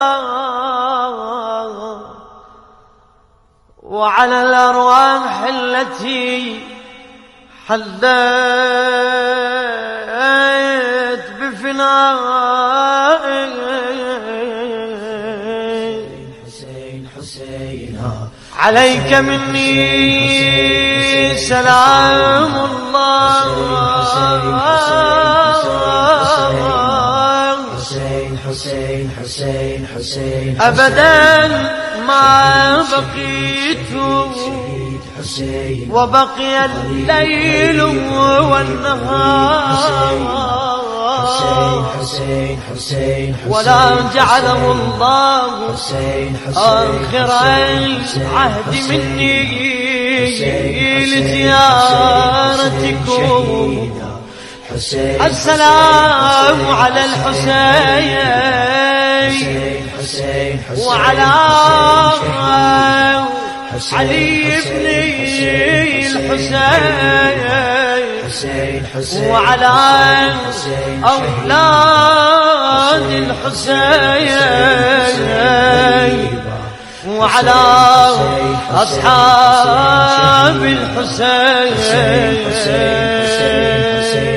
وعلى الأرواح التي حلت بفناء عليك مني سلام الله أبدا ما بقيت وبقي الليل والنهار ولا جعله الله آخر العهد مني لزيارتكم. السلام على الحسين وعلى علي بن الحسين وعلى أولاد الحسين وعلى أصحاب الحسين.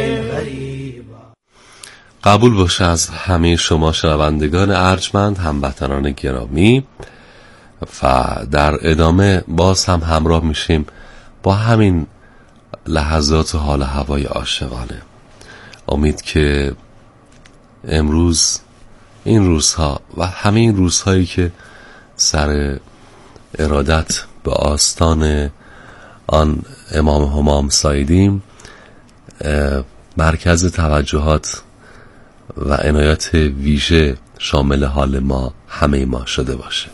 قبول باشه از همه شما شنوندگان ارجمند، هموطنان گرامی، و در ادامه باز هم همراه میشیم با همین لحظات حال هوای عاشقانه. امید که امروز این روزها و همه این روزهایی که سر ارادت به آستان آن امام همام ساییدیم مرکز توجهات و عنایت ویژه شامل حال ما همه ما شده باشه.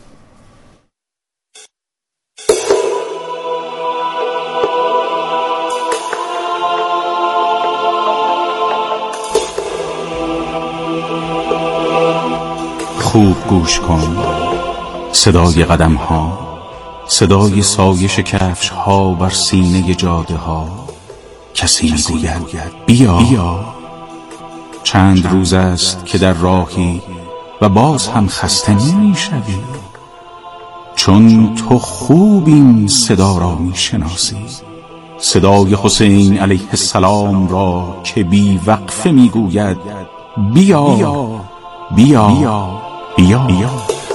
خوب گوش کن، صدای قدم ها، صدای سایش کفش ها بر سینه جاده ها. کسی میگوید بیا. چند روز است که در راهی و باز هم خسته نمیشوی، چون تو خوب این صدا را میشناسی، صدای حسین علیه السلام را که بی وقفه میگوید بیا بیا بیا بیا.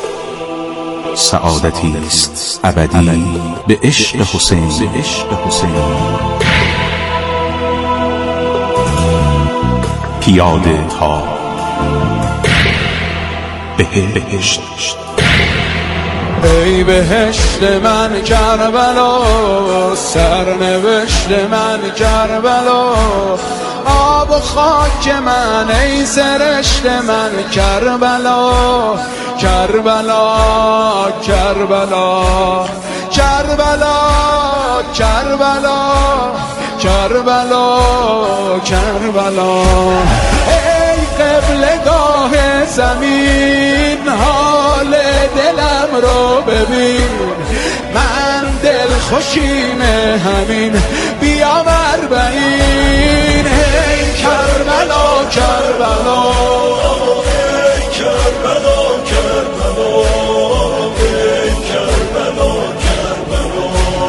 سعادتی است ابدی به عشق حسین. پیاده تا بهشت. ای بهشت من کربلا، سرنوشت من کربلا، آب و خاک من ای سرشت من کربلا، کربلا کربلا کربلا کربلا کربلا کربلا. ای قبلگاه زمین، حال دلم رو ببین، من دل خوشیم همین بیام اربعین. ای کربلا کربلا ای کربلا کربلا ای کربلا کربلا.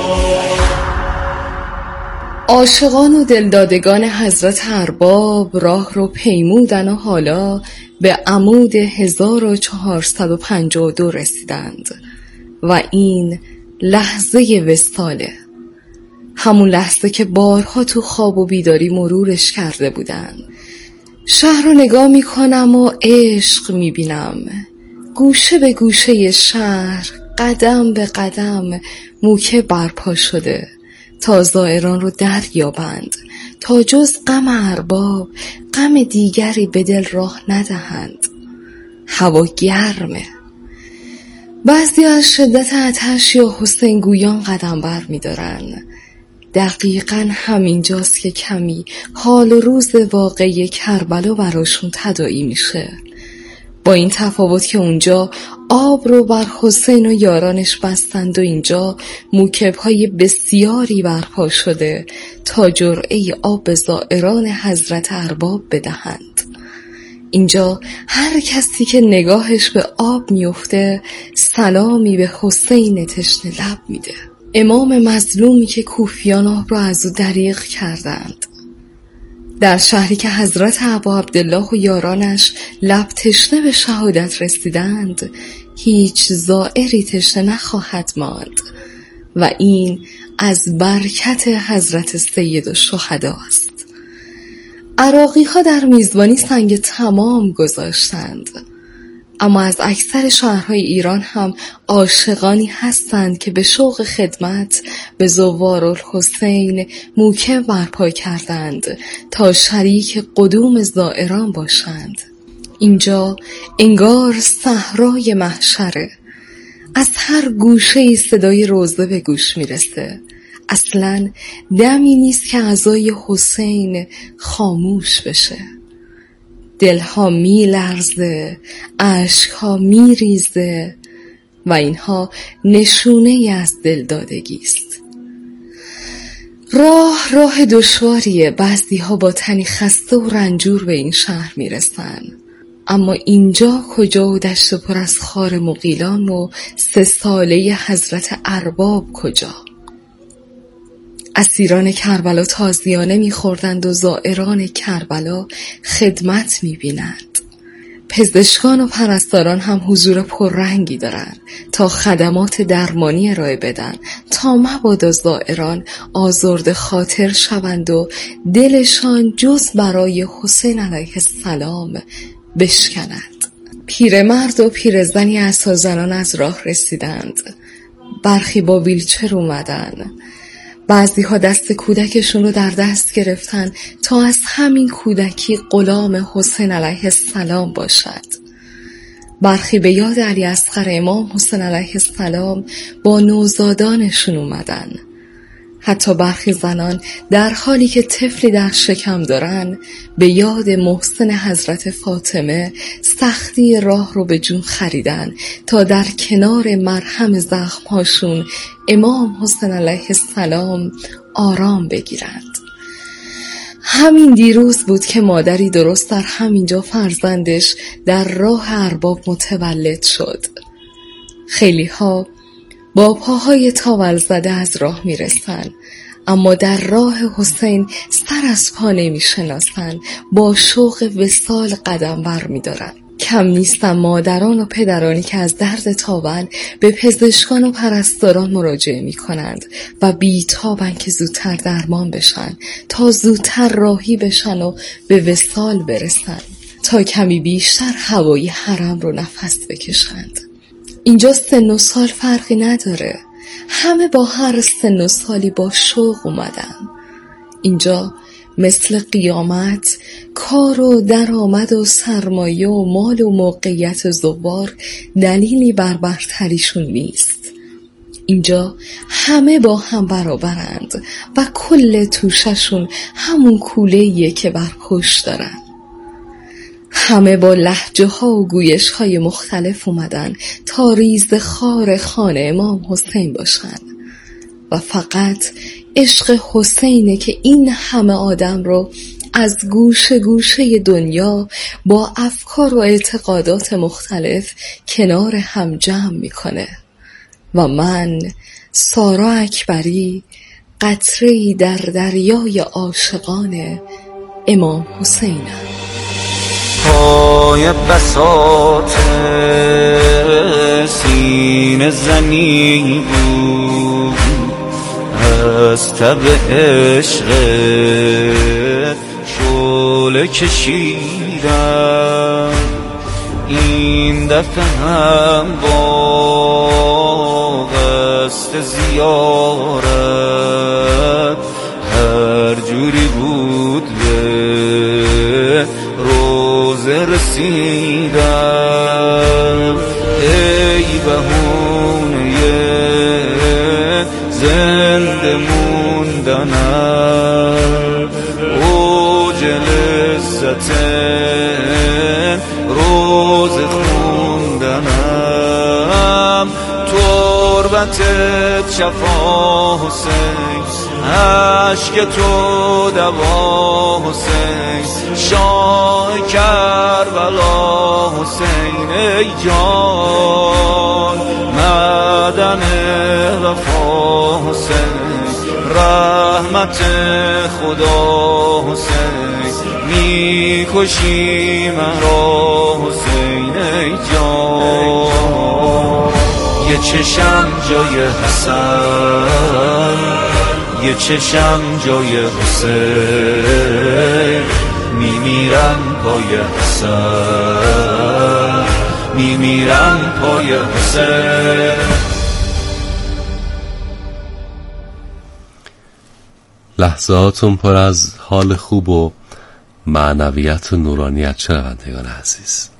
عاشقان و دلدادگان حضرت ارباب راه رو پیمودن و حالا به عمود 1452 رسیدند و این لحظه وصاله، همون لحظه که بارها تو خواب و بیداری مرورش کرده بودند. شهر رو نگاه میکنم و عشق میبینم، گوشه به گوشه شهر، قدم به قدم موکه برپا شده تا زائران رو دریابند، تا جز غم ارباب غم دیگری به دل راه ندهند. هوا گرمه، بعضی از شدت آتش یا حسین گویان قدم بر می دارن. دقیقاً همینجاست که کمی حال و روز واقعی کربلا براشون تداعی میشه، با این تفاوت که اونجا آب رو بر حسین و یارانش بستند و اینجا موکب‌های بسیاری برپا شده تا جرعه آب زائران حضرت ارباب بدهند. اینجا هر کسی که نگاهش به آب میفته سلامی به حسین تشنه لب میده. امام مظلومی که کوفیان آب را از او دریغ کردند. در شهری که حضرت ابا عبدالله و یارانش لب تشنه به شهادت رسیدند هیچ زائری تشنه نخواهد ماند و این از برکت حضرت سید الشهدا است. عراقی ها در میزبانی سنگ تمام گذاشتند، اما از اکثر شهرهای ایران هم عاشقانی هستند که به شوق خدمت به زوارالحسین موکب برپا کردند تا شریک قدوم زائران باشند. اینجا انگار صحرای محشره. از هر گوشه صدای روضه به گوش میرسه. اصلاً دمی نیست که عزای حسین خاموش بشه. دلها می لرزه، اشکها می ریزه و اینها نشونه از دلدادگی است. راه دشواریه. بعضی ها با تنی خسته و رنجور به این شهر می رسن. اما اینجا کجا و دشت پر از خار مغیلان و 3 ساله حضرت ارباب کجا؟ اسیران کربلا تازیانه می‌خوردند و زائران کربلا خدمت می‌بینند. پزشکان و پرستاران هم حضور پررنگی دارند تا خدمات درمانی ارائه بدن تا مبادا زائران آزرده خاطر شوند و دلشان جز برای حسین علیه السلام بشکند. پیرمرد و پیرزنی عصازنان از راه رسیدند. برخی با ویلچر اومدن. بعضی ها دست کودکشون رو در دست گرفتن تا از همین کودکی غلام حسین علیه السلام باشد. برخی به یاد علی اصغر امام حسین علیه السلام با نوزادانشون اومدن. حتی برخی زنان در حالی که طفلی در شکم دارن به یاد محسن حضرت فاطمه سختی راه رو به جون خریدن تا در کنار مرهم زخمهاشون امام حسین علیه السلام آرام بگیرند. همین دیروز بود که مادری درست در همینجا فرزندش در راه ارباب متولد شد. خیلی ها با پاهای تاول زده از راه میرسن، اما در راه حسین سر از پا نمیشناسن، با شوق وصال قدم بر میدارن. کم نیستن مادران و پدرانی که از درد تاون به پزشکان و پرستاران مراجعه میکنند و بیتابن که زودتر درمان بشن تا زودتر راهی بشن و به وصال برسن تا کمی بیشتر هوای حرم رو نفس بکشند. اینجا سن و سال فرقی نداره. همه با هر سن و سالی با شوق اومدن. اینجا مثل قیامت کار و درآمد و سرمایه و مال و موقعیت زوار دلیلی بر برتریشون نیست. اینجا همه با هم برابرند و کل توششون همون کوله‌ایه که بر پشت دارن. همه با لهجه ها و گویش های مختلف اومدن تا ریز خار خانه امام حسین باشن و فقط عشق حسینه که این همه آدم رو از گوشه گوشه دنیا با افکار و اعتقادات مختلف کنار هم جمع میکنه. و من سارا اکبری قطره‌ای در دریای عاشقان امام حسینم. پای بساط سینه زنی بود از تب عشقت شعله کشیدم. این دفعه هم با قصد زیارت هر جوری بود به روزه رسیدم. ای بهونه زنده موندنم، اوج لذت روز خوندنم. تربت محبتت شفا حسین، عشق تو دوا حسین، شاه کربلا حسین ای جان معدن وفا حسین، رحمت خدا حسین، میکشی مرا حسین ای جان. یه چشم جای حسن، یه چشم جای حسین، میمیرم پای حسن، میمیرم پای حسین. لحظاتون پر از حال خوب و معنویت و نورانیت شنوندگان عزیز.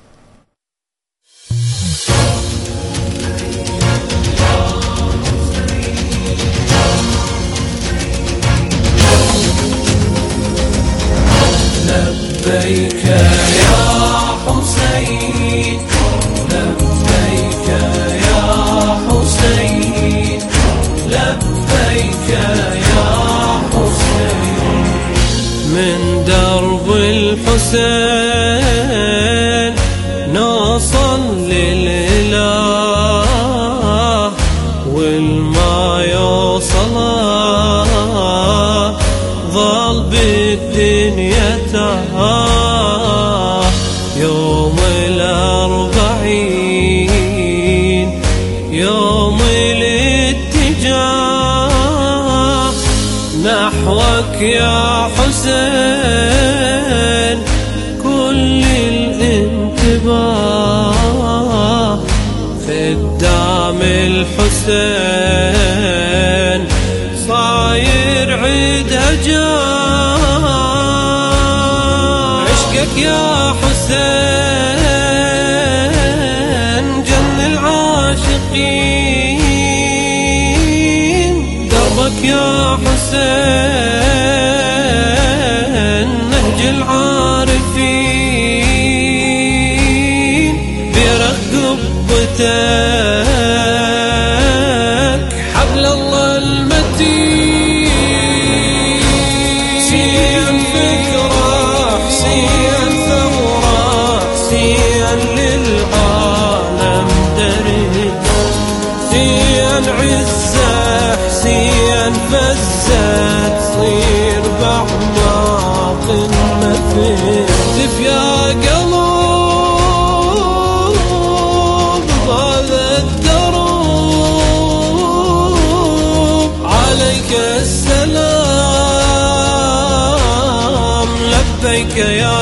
لبيك يا حسين، لبيك يا حسين، لبيك يا حسين. من درب الحسين نوصل للإله، والما يوصله ظل بالدنيا تاه. يوم الأربعين يوم الاتجاه نحوك يا حسين، كل الانتباه خدام الحسين صاير عيد جاه. عشقك يا حسين جن العاشقين، دربك يا حسين نهج العارفين، برق قبتك حبل الله المتين. سيان فكرة سيان ثورة سيان للعالم درب، سيان عزة سيان فزة تصير بأعماق النفس. لف يا قلوب هذا الدروب، عليك السلام لبيك يا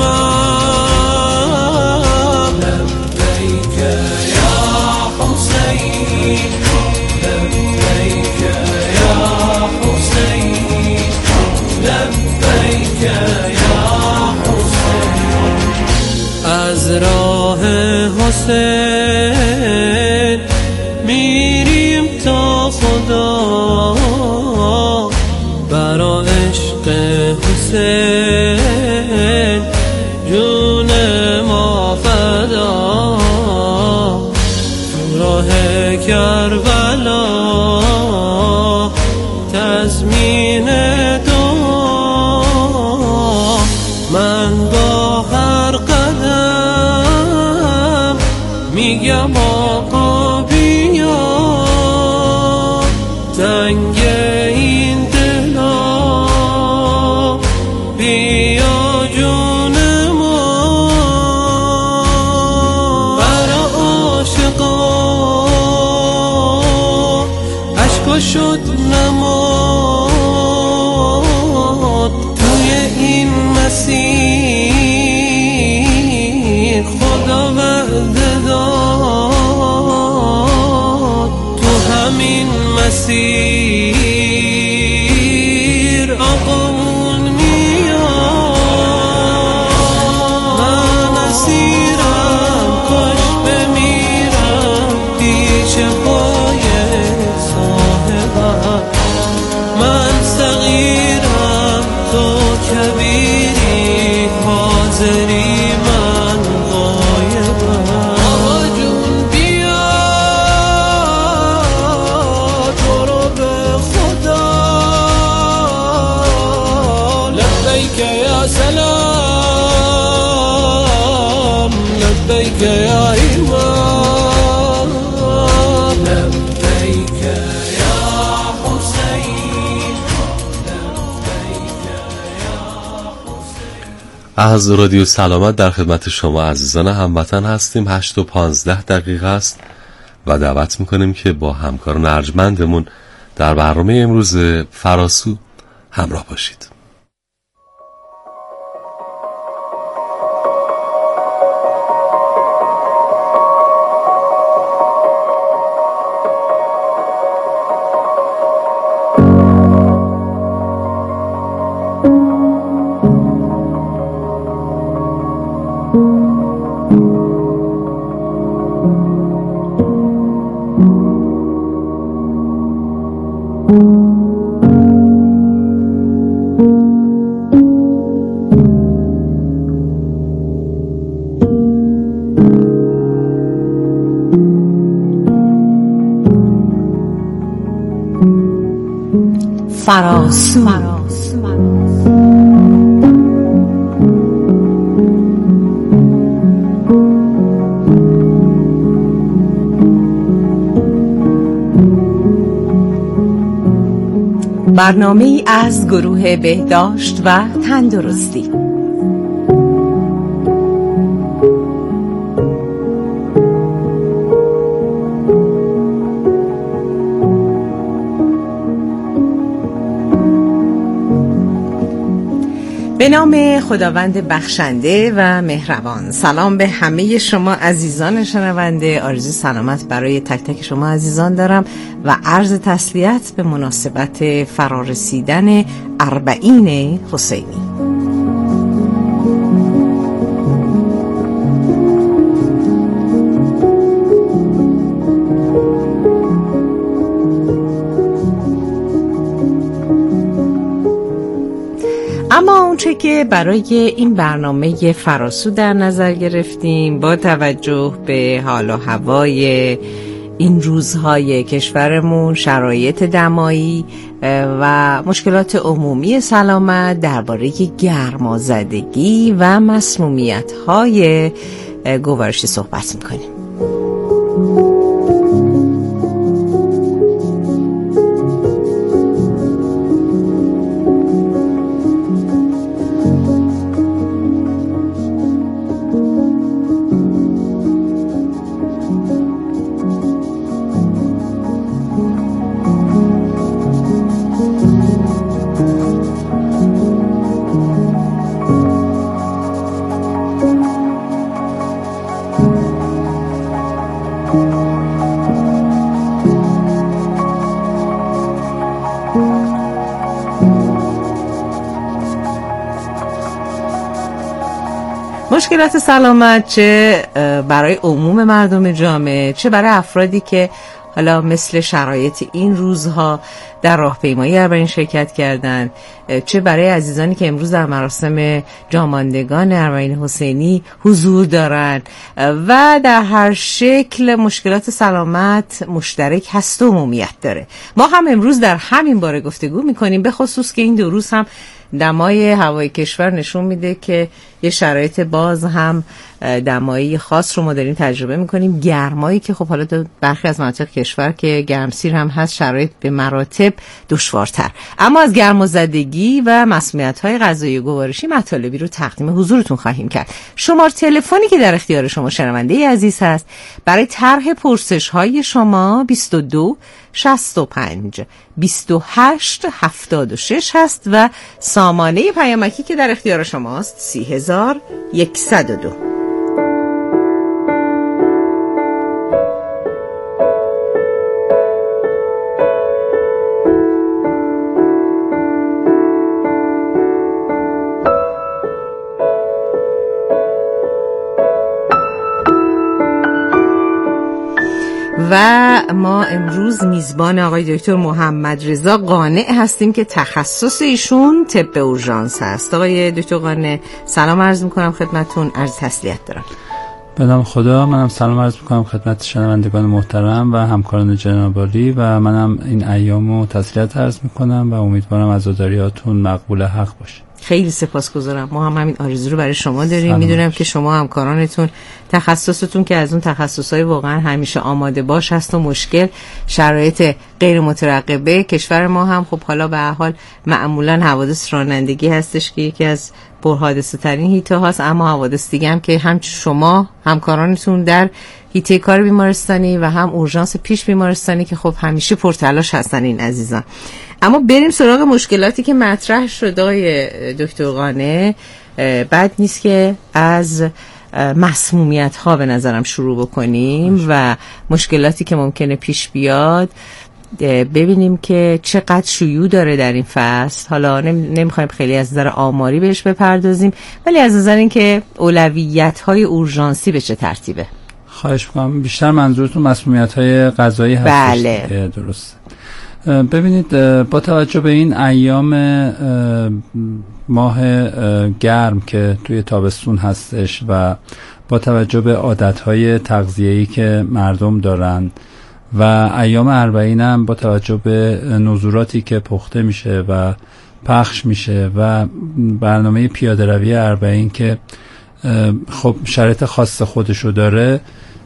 إمام، لبيك يا حسين، لبيك يا حسين، لبيك يا حسين. از راه حسین میریم تا خدا، برا عشق حسین جون ما فدا. تو راه کربلا تضمین دعا، من با هر قدم میگم آقا بیا. تنگ این دلا بیا جون ما، برا عاشقان عشقا شد نماد. توی این مسیر خدا وعده داد، تو همین مسیر آقامون میاد. من اسیرم کاش بمیرم پیش پای صاحبم، من صغیرم تو کبیری حاضری من غایبم. آقا جون بیا از رادیو سلامت در خدمت شما عزیزان هموطن هستیم. 8:15 است و دعوت میکنیم که با همکاران ارجمندمون در برنامه امروز فراسو همراه باشید. فراسو برنامه‌ای از گروه بهداشت و تندرستی. به نام خداوند بخشنده و مهربان. سلام به همه شما عزیزان شنونده. آرزوی سلامت برای تک تک شما عزیزان دارم و عرض تسلیت به مناسبت فرارسیدن 40 حسینی. اما اونچه که برای این برنامه فراسو در نظر گرفتیم با توجه به حال و هوای این روزهای کشورمون، شرایط دمایی و مشکلات عمومی سلامت، درباره گرمازدگی و مسمومیت‌های گوارشی صحبت می‌کنیم. مشکلات سلامت چه برای عموم مردم جامعه، چه برای افرادی که حالا مثل شرایط این روزها در راهپیمایی 40 شرکت کردن، چه برای عزیزانی که امروز در مراسم جاماندگان 40 حسینی حضور دارن و در هر شکل مشکلات سلامت مشترک هست و عمومیت داره. ما هم امروز در همین باره گفتگو میکنیم، به خصوص که این 2 روز هم دمای هوای کشور نشون میده که یه شرایط باز هم دمایی خاص رو ما داریم تجربه میکنیم. گرمایی که خب حالا برخی از مناطق کشور که گرمسیر هم هست، شرایط به مراتب دشوارتر. اما از گرمازدگی و مسمومیت‌های غذایی و گوارشی مطالبی رو تقدیم حضورتون خواهیم کرد. شماره تلفنی که در اختیار شما شنونده عزیز هست برای طرح پرسش‌های شما 22 65 28 76 هست و سامانه پیامکی که در اختیار شماست 30102. و ما امروز میزبان آقای دکتر محمد رضا قانع هستیم که تخصص ایشون طب اورژانس هست. آقای دکتر قانع سلام عرض میکنم خدمتتون، عرض تسلیت دارم. به نام خدا، منم سلام عرض میکنم خدمت شنوندگان محترم و همکاران جناب عالی و منم این ایامو تسلیت عرض میکنم و امیدوارم عزاداریاتون مقبول حق باشه. خیلی سپاسگزارم. ما هم همین آرزو رو برای شما داریم. میدونم که شما همکارانتون تخصصتون که از اون تخصصهای واقعا همیشه آماده باش هست و مشکل شرایط غیر مترقبه کشور ما هم خب حالا به هر حال معمولا حوادث رانندگی هستش که یکی از پرحادثه ترین هیته هاست، اما حوادث دیگه هم که هم شما همکارانتون در هیته کار بیمارستانی و هم اورژانس پیش بیمارستانی که خب همیشه پرتلاش هستن این عزیزان. اما بریم سراغ مشکلاتی که مطرح شده آقای دکتر قانع. بد نیست که از مسمومیت ها به نظرم شروع بکنیم و مشکلاتی که ممکنه پیش بیاد، ببینیم که چقدر شیوع داره در این فصل. حالا نمیخوایم خیلی از نظر آماری بهش بپردازیم، ولی از نظر این که اولویت های اورژانسی به چه ترتیبه. خواهش می‌کنم. بیشتر منظورتون مسمومیت‌های غذایی هست؟ بله درست. ببینید با توجه به این ایام ماه گرم که توی تابستون هستش و با توجه به عادت‌های تغذیه‌ای که مردم دارن و ایام اربعین هم با توجه به نزوراتی که پخته میشه و پخش میشه و برنامه پیاده روی اربعین که خب شرایط خاص خودشو داره،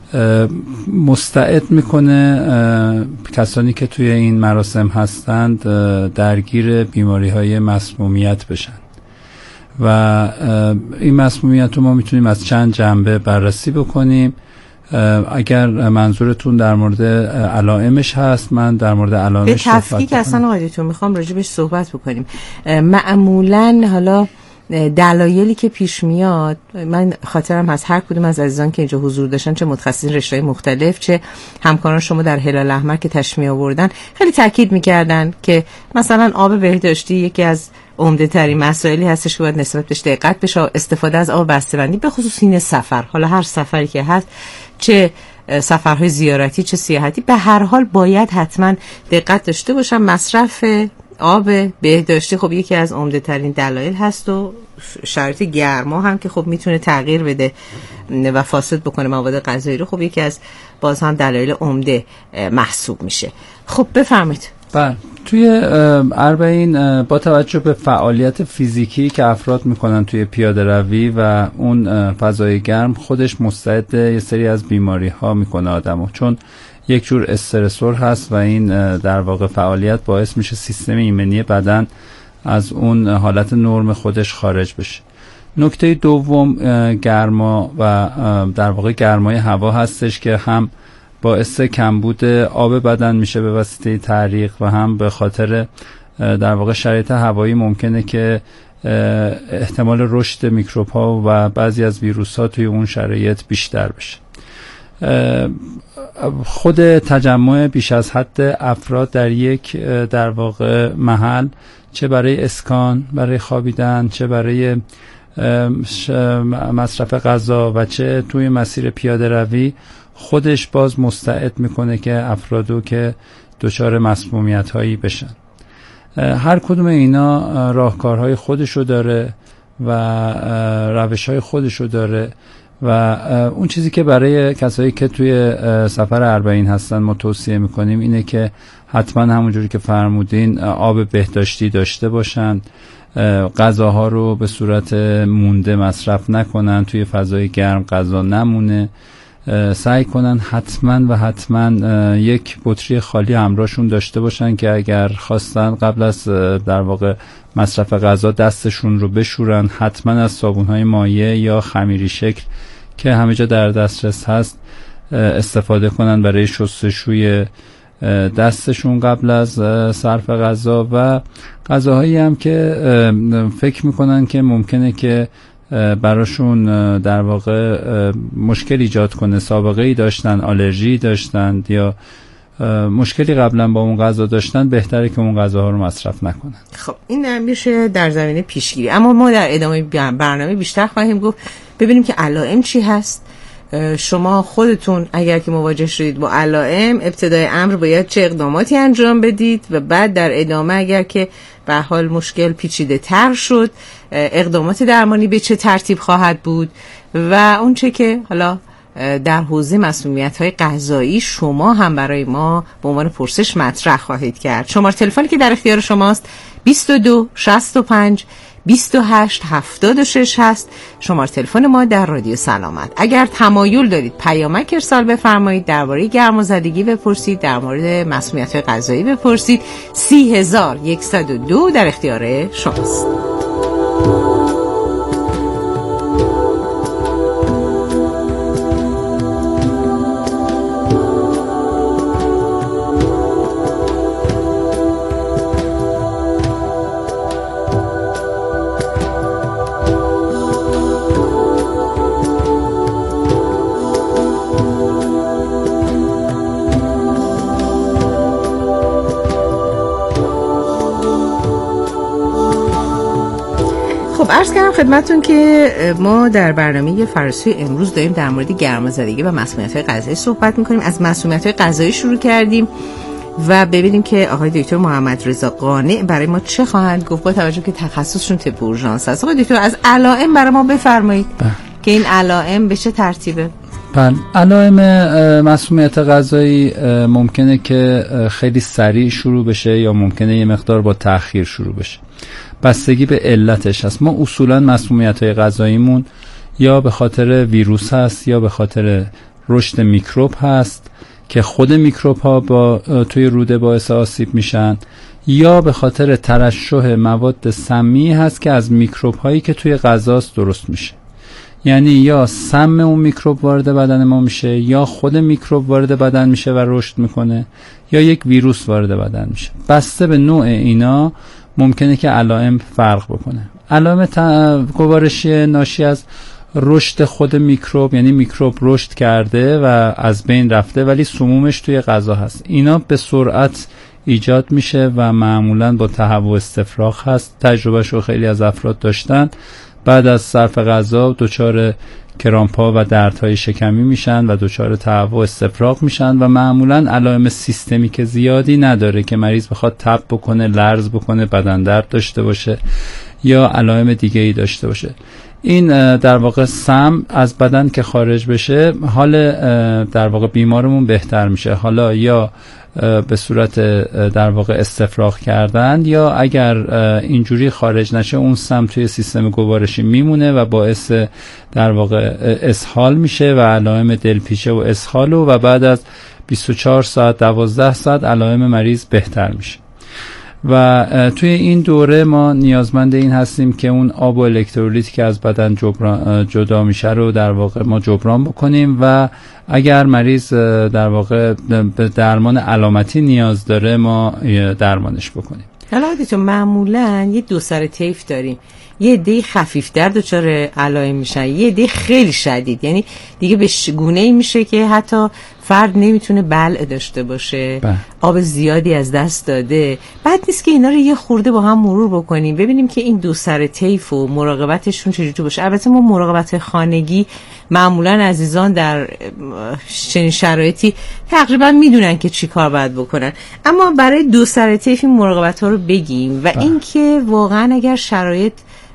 مستعد میکنه کسانی که توی این مراسم هستند درگیر بیماری های مسمومیت بشن و این مسمومیت رو ما میتونیم از چند جنبه بررسی بکنیم. اگر منظورتون در مورد علائمش هست، من در مورد علائمش به تفکیک اصلا آقایتون میخوام راجبش صحبت بکنیم. معمولا حالا دلایلی که پیش میاد، من خاطرم از هر کدوم از عزیزان که اینجا حضور داشتن، چه متخصصین رشته‌های مختلف چه همکاران شما در هلال احمر که تشمیع آوردن، خیلی تاکید میکردن که مثلا آب بهداشتی یکی از عمده ترین مسائلی هستش که باید نسبت بهش دقت بشه. استفاده از آب بسته‌بندی به خصوص این سفر، حالا هر سفری که هست، چه سفرهای زیارتی چه سیاحتی، به هر حال باید حتما دقت داشته باشن. مصرف آب بهداشتی خب یکی از عمده ترین دلایل هست و شرایط گرما هم که خب میتونه تغییر بده و فاسد بکنه مواد غذایی رو، خب یکی از باز هم دلایل عمده محسوب میشه. خب بفرمایید. بله، توی اربعین با توجه به فعالیت فیزیکی که افراد میکنن توی پیاده روی و اون فضای گرم، خودش مستعد یه سری از بیماری ها میکنه آدمو، چون یک جور استرسور هست و این در واقع فعالیت باعث میشه سیستم ایمنی بدن از اون حالت نرم خودش خارج بشه. نکته دوم گرما و در واقع گرمای هوا هستش که هم باعث کمبود آب بدن میشه به واسطه تعریق و هم به خاطر در واقع شرایط هوایی ممکنه که احتمال رشد میکروب ها و بعضی از ویروس ها توی اون شرایط بیشتر بشه. خود تجمع بیش از حد افراد در یک در واقع محل، چه برای اسکان، برای خوابیدن، چه برای مصرف غذا و چه توی مسیر پیاده روی، خودش باز مستعد میکنه که افرادو که دچار مسمومیت هایی بشن. هر کدوم اینا راهکارهای خودشو داره و روشهای خودشو داره و اون چیزی که برای کسایی که توی سفر اربعین هستن ما توصیه میکنیم اینه که حتما همونجوری که فرمودین آب بهداشتی داشته باشن، غذاها رو به صورت مونده مصرف نکنن، توی فضای گرم غذا نمونه، سعی کنن حتما یک بطری خالی همراهشون داشته باشن که اگر خواستن قبل از در واقع مصرف غذا دستشون رو بشورن، حتما از صابون‌های مایع یا خمیری شکل که همه جا در دسترس هست استفاده کنن برای شستشوی دستشون قبل از صرف غذا و غذاهایی هم که فکر میکنن که ممکنه که براشون در واقع مشکل ایجاد کنه، سابقه ای داشتن، آلرژی داشتن یا مشکلی قبلا با اون غذا داشتن، بهتره که اون غذاها رو مصرف نکنن. خب این میشه در زمینه پیشگیری، اما ما در ادامه برنامه بیشتر خواهیم گفت ببینیم که علائم چی هست. شما خودتون اگر که مواجه شدید با علائم، ابتدای امر باید چه اقداماتی انجام بدید و بعد در ادامه اگر که به حال مشکل پیچیده تر شد، اقدامات درمانی به چه ترتیب خواهد بود و اون چه که حالا در حوزه مسمومیت‌های غذایی شما هم برای ما به عنوان پرسش مطرح خواهید کرد. شماره تلفنی که در اختیار شماست 22 65 28 76 هست، شماره تلفن ما در رادیو سلامت. اگر تمایل دارید پیامک ارسال بفرمایید، درباره گرمازدگی بپرسید، در مورد مسمومیت‌های غذایی بپرسید، 30102 در اختیار شماست. عرض کردم خدمتون که ما در برنامه فراسوی امروز داریم در مورد گرمازدگی و مسمومیت‌های غذایی صحبت می‌کنیم. از مسمومیت‌های غذایی شروع کردیم و ببینیم که آقای دکتر محمد رضا قانع برای ما چه خواهند گفت با توجه که تخصصشون طب اورژانس است. آقای دکتر از علائم برای ما بفرمایید که این علائم به چه ترتیبه؟ بله، علائم مسمومیت غذایی ممکنه که خیلی سریع شروع بشه یا ممکنه یه مقدار با تأخیر شروع بشه، بستگی به علتش هست. ما اصولا مسمومیت‌های غذاییمون یا به خاطر ویروس هست یا به خاطر رشد میکروب هست که خود میکروب ها توی روده باعث آسیب میشن، یا به خاطر ترشح مواد سمی هست که از میکروب هایی که توی غذاست درست میشه. یعنی یا سم اون میکروب وارد بدن ما میشه، یا خود میکروب وارد بدن میشه و رشد میکنه، یا یک ویروس وارد بدن میشه. بسته به نوع اینا ممکنه که علائم فرق بکنه. علائم گوارشی ناشی از رشد خود میکروب، یعنی میکروب رشد کرده و از بین رفته ولی سمومش توی غذا هست، اینا به سرعت ایجاد میشه و معمولاً با تهوع استفراغ هست. تجربهشو خیلی از افراد داشتن، بعد از صرف غذا دچار کرامپا و دردهای شکمی میشن و دچار تهوع استفراغ میشن و معمولاً علائم سیستمیک زیادی نداره که مریض بخواد تب بکنه، لرز بکنه، بدن درد داشته باشه یا علائم دیگه ای داشته باشه. این در واقع سم از بدن که خارج بشه حال در واقع بیمارمون بهتر میشه، حالا یا به صورت در واقع استفراغ کردن، یا اگر اینجوری خارج نشه اون سم توی سیستم گوارشی میمونه و باعث در واقع اسهال میشه و علائم دلپیچه و اسهال و بعد از 24 ساعت 12 ساعت علائم مریض بهتر میشه. و توی این دوره ما نیازمند این هستیم که اون آب و الکترولیتی که از بدن جدا میشه رو در واقع ما جبران بکنیم و اگر مریض در واقع به درمان علامتی نیاز داره ما درمانش بکنیم. حالا دیدم معمولا یه دو سر طیف داریم، یه عده خفیف‌تر دچار علائم میشن، یه عده خیلی شدید، یعنی دیگه به گونه‌ای میشه که حتی فرد نمیتونه بلع داشته باشه، آب زیادی از دست داده. بعد نیست که اینا رو یه خورده با هم مرور بکنیم ببینیم که این دو سر طیف و مراقبتشون چجوری باشه. البته ما مراقبت خانگی معمولا عزیزان در چنین شرایطی تقریبا میدونن که چی کار باید بکنن، اما برای دو سر طیف این مراقبت ها رو بگیم و اینکه واقعا اگر شرایط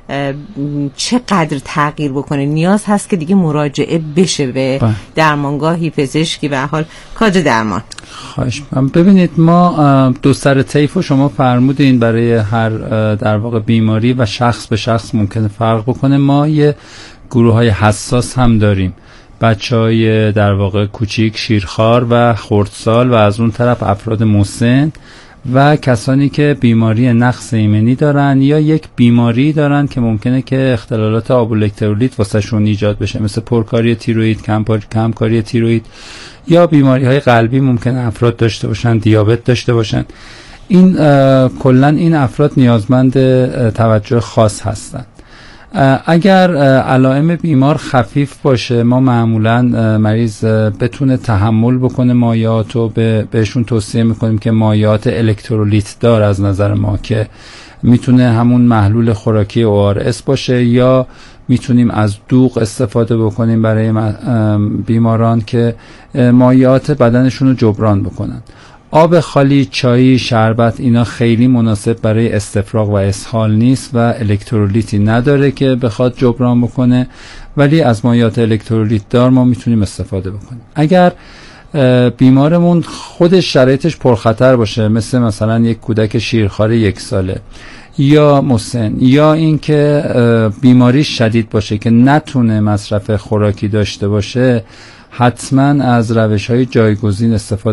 چقدر تغییر بکنه نیاز هست که دیگه مراجعه بشه به درمانگاهی، پزشکی و حال کادر درمان. خواهش می‌کنم. ببینید ما دو سر طیف رو شما فرمودین برای هر در واقع بیماری و شخص به شخص ممکنه فرق بکنه. ما یه گروه‌های حساس هم داریم، بچه‌های در واقع کوچیک، شیرخوار و خردسال و از اون طرف افراد مسن و کسانی که بیماری نقص ایمنی دارن یا یک بیماری دارن که ممکنه که اختلالات آب و الکترولیت واسه شون ایجاد بشه، مثل پرکاری تیروئید، کمکاری تیروئید، یا بیماری های قلبی ممکنه افراد داشته باشن، دیابت داشته باشن. این کلن این افراد نیازمند توجه خاص هستن. اگر علائم بیمار خفیف باشه ما معمولا مریض بتونه تحمل بکنه مایعات و بهشون توصیه میکنیم که مایعات الکترولیت دار از نظر ما که میتونه همون محلول خوراکی ORS باشه، یا میتونیم از دوغ استفاده بکنیم برای بیماران که مایعات بدنشون رو جبران بکنن. آب خالی، چای، شربت اینا خیلی مناسب برای استفراغ و اسهال نیست و الکترولیتی نداره که بخواد جبران بکنه، ولی از مایعات الکترولیت دار ما میتونیم استفاده بکنیم. اگر بیمارمون خودش شرایطش پرخطر باشه، مثلا یک کودک شیرخوار 1 ساله یا مسن، یا اینکه بیماری شدید باشه که نتونه مصرف خوراکی داشته باشه، حتما از روش‌های جایگزین استفاده